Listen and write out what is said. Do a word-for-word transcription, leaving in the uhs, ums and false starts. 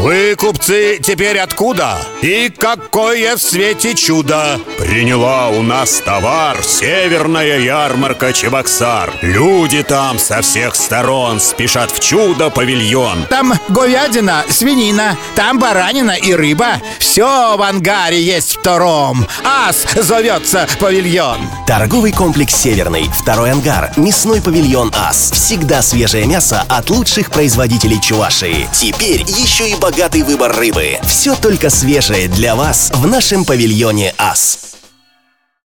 Вы, купцы, теперь откуда? И какое в свете чудо приняла у нас товар северная ярмарка Чебоксар. Люди там со всех сторон спешат в чудо-павильон. Там говядина, свинина, там баранина и рыба. Все в ангаре есть втором. Ас зовется павильон. Торговый комплекс «Северный», второй ангар, мясной павильон «Ас». Всегда свежее мясо от лучших производителей Чувашии. Теперь еще и богатый выбор рыбы. Все только свежее для вас в нашем павильоне «Ас».